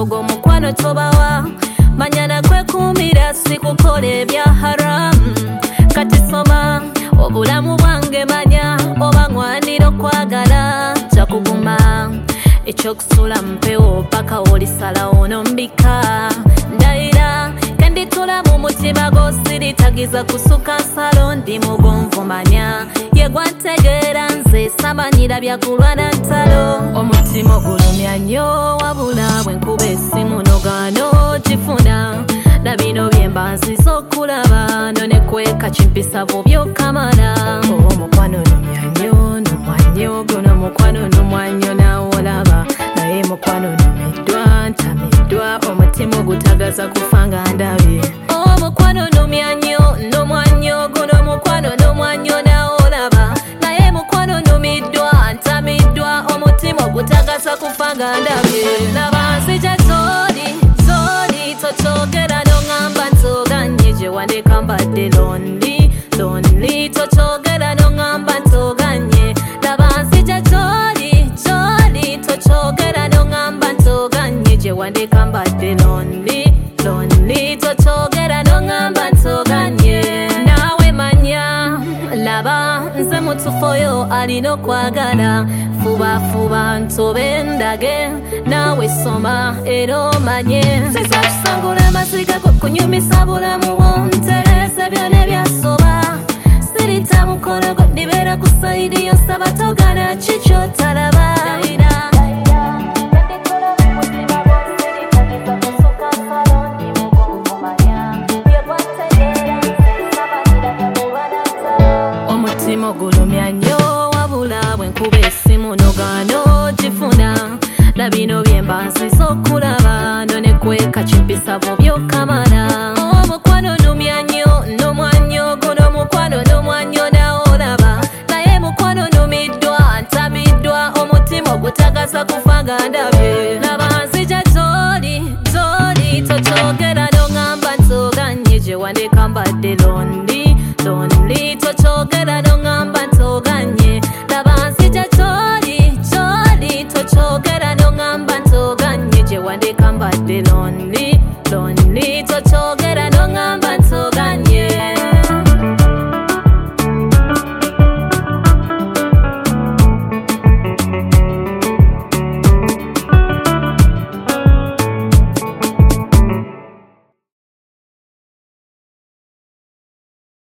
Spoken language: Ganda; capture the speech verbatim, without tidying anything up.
ogwo mukwano tobawa manyana kwekumira sikukola ebya haramu kati soma obulamu bwange manya oba ngwanira okwagala kyakuguma ekyokusula mpewo paka olisalawo nombika ndayira kenditula mu mutima gosiritagiza kusuka nsalo ndi mugonvu manya yegwantegeera nze samanyira byakulwana ntalo omutima ogulumya nnyo wabula bwenkuba essimu nogano gifuna na bino byemba nziza okulaba nonekweka kimpisa bwobyokamala omukwano numya nnyo numwa nnyo guno mukwano numwa nnyo nawolaba naye mukwano numiddwa ntamiddwa omutima ogutagaza kufa nga ndabye omukwano numya nnyo numwa nnyo guno mukwano numwa nnyo nawolaba naye mukwano numiddwa ntamiddwa omutima ogutagaza kufa nga ndabye nabansija zoli zoli tokyogera nongamba ntoganye gye wandeka mbadde londi londi tokyogera nongamba ntoganye nabansija joli joli tokyogera nongamba ntoganye gye wandeka mbadde londi londi tokyogera nongamba ntoganye nawe manya laba nze mutufoyo alina okwagala fuba fuba ntobe ndage nawe soma era omanye nziza kusangula amaziga kunyumisa bulamu bwontereza byona ebyasoba sirita mukologo ndibera ku saidi yosaba togana kikyotalaba omutima ogulumya nnyo wabula bwenkuba essimu nogano gifuna na bino byemba nziza okulaba nonekweka kimpisa bwobyokamala omukwano numya nnyo numwa nnyo guno mukwano numwa nnyo nawolaba naye mukwano numiddwa ntamiddwa omutima ogutagaza kufa nga ndabye laba nzija zoli zoli tokyogera nongamba ntoganye gye wandeka mbadde londi londi tokyogera nongamba ntoganye laba nzija zoli zoli tokyogera nongamba ntoganye gye wandeka mbadde londi londi tokyogera